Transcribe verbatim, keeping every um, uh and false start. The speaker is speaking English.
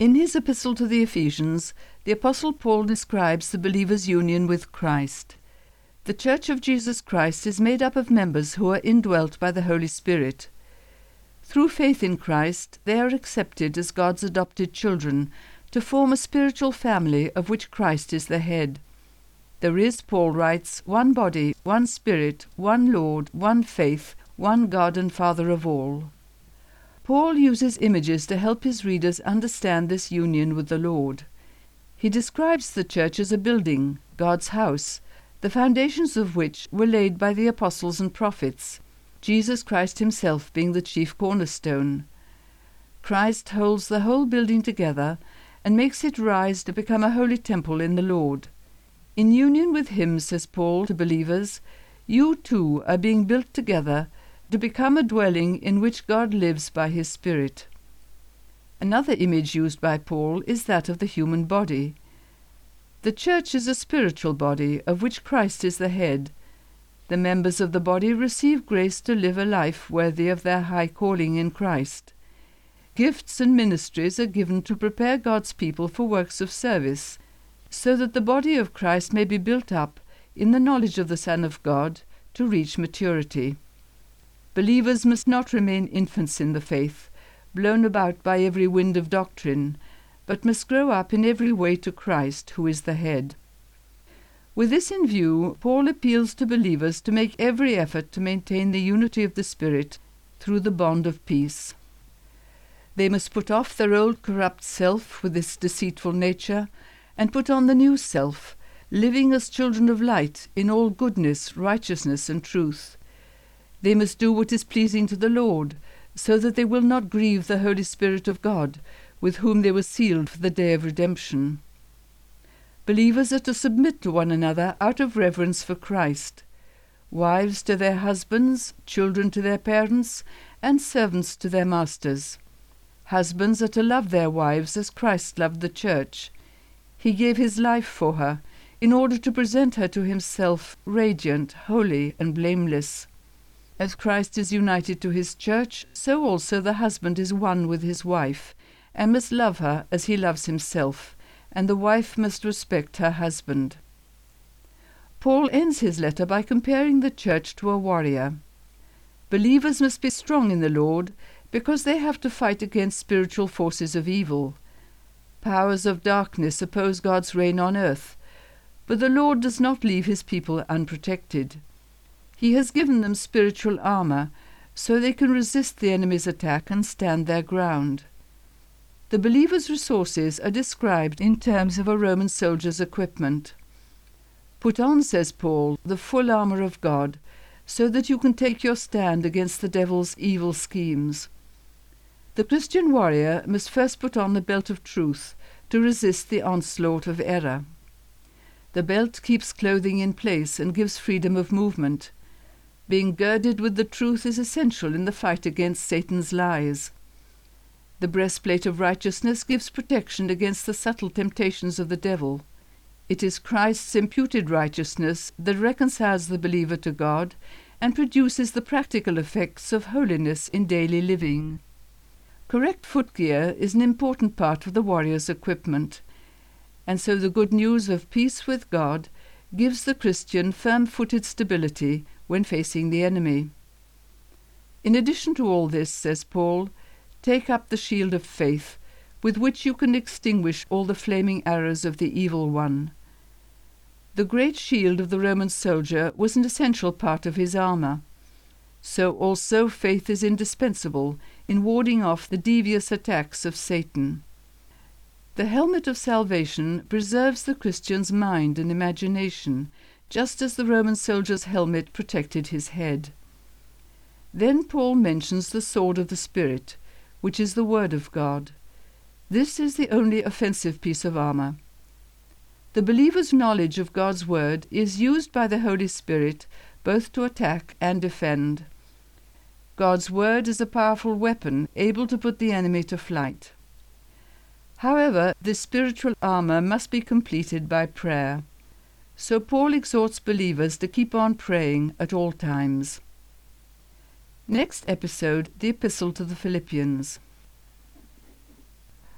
In his epistle to the Ephesians, the Apostle Paul describes the believer's union with Christ. The Church of Jesus Christ is made up of members who are indwelt by the Holy Spirit. Through faith in Christ, they are accepted as God's adopted children to form a spiritual family of which Christ is the head. There is, Paul writes, one body, one Spirit, one Lord, one faith, one God and Father of all. Paul uses images to help his readers understand this union with the Lord. He describes the church as a building, God's house, the foundations of which were laid by the apostles and prophets, Jesus Christ himself being the chief cornerstone. Christ holds the whole building together and makes it rise to become a holy temple in the Lord. In union with him, says Paul to believers, you too are being built together to become a dwelling in which God lives by his Spirit. Another image used by Paul is that of the human body. The church is a spiritual body of which Christ is the head. The members of the body receive grace to live a life worthy of their high calling in Christ. Gifts and ministries are given to prepare God's people for works of service, so that the body of Christ may be built up in the knowledge of the Son of God to reach maturity. Believers must not remain infants in the faith, blown about by every wind of doctrine, but must grow up in every way to Christ, who is the head. With this in view, Paul appeals to believers to make every effort to maintain the unity of the Spirit through the bond of peace. They must put off their old corrupt self with its deceitful nature, and put on the new self, living as children of light in all goodness, righteousness, and truth. They must do what is pleasing to the Lord, so that they will not grieve the Holy Spirit of God, with whom they were sealed for the day of redemption. Believers are to submit to one another out of reverence for Christ. Wives to their husbands, children to their parents, and servants to their masters. Husbands are to love their wives as Christ loved the church. He gave his life for her, in order to present her to himself radiant, holy, and blameless. As Christ is united to his church, so also the husband is one with his wife, and must love her as he loves himself, and the wife must respect her husband. Paul ends his letter by comparing the church to a warrior. Believers must be strong in the Lord, because they have to fight against spiritual forces of evil. Powers of darkness oppose God's reign on earth, but the Lord does not leave his people unprotected. He has given them spiritual armor, so they can resist the enemy's attack and stand their ground. The believer's resources are described in terms of a Roman soldier's equipment. Put on, says Paul, the full armor of God, so that you can take your stand against the devil's evil schemes. The Christian warrior must first put on the belt of truth to resist the onslaught of error. The belt keeps clothing in place and gives freedom of movement. Being girded with the truth is essential in the fight against Satan's lies. The breastplate of righteousness gives protection against the subtle temptations of the devil. It is Christ's imputed righteousness that reconciles the believer to God and produces the practical effects of holiness in daily living. Correct footgear is an important part of the warrior's equipment, and so the good news of peace with God gives the Christian firm-footed stability when facing the enemy. In addition to all this, says Paul, take up the shield of faith, with which you can extinguish all the flaming arrows of the evil one. The great shield of the Roman soldier was an essential part of his armor. So also faith is indispensable in warding off the devious attacks of Satan. The helmet of salvation preserves the Christian's mind and imagination, just as the Roman soldier's helmet protected his head. Then Paul mentions the sword of the Spirit, which is the Word of God. This is the only offensive piece of armor. The believer's knowledge of God's Word is used by the Holy Spirit both to attack and defend. God's Word is a powerful weapon able to put the enemy to flight. However, this spiritual armor must be completed by prayer. So Paul exhorts believers to keep on praying at all times. Next episode, the Epistle to the Philippians.